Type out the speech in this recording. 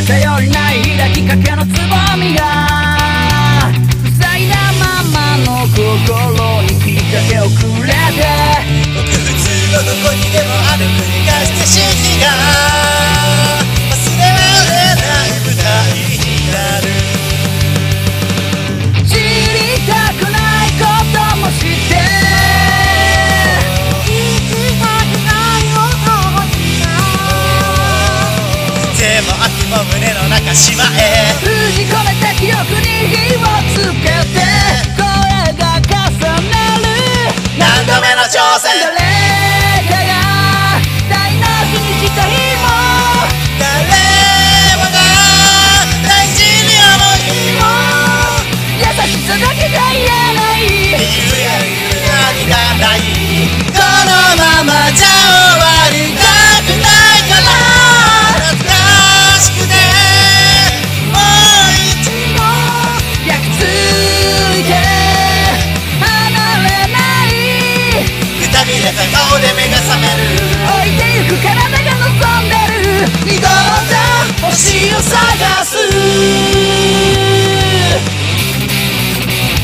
頼りない開きかけのつぼみが塞いだままの心にきっかけをくれて、 僕普通のどこにでもある繰り返して真偽が忘れられない舞台になる。 知りたくないことも知ってでも悪も胸の中しまえ、 封じ込めた記憶に火をつけて声が重なる何度目の挑戦。 誰かが台無しにした日も誰もが大事に思う日も優しさだけが言えない理由や何がないこのままじゃ終わりたくないから懐かしくてもう一度焼き付いて離れないくたびれた顔で目が覚める置いてゆくから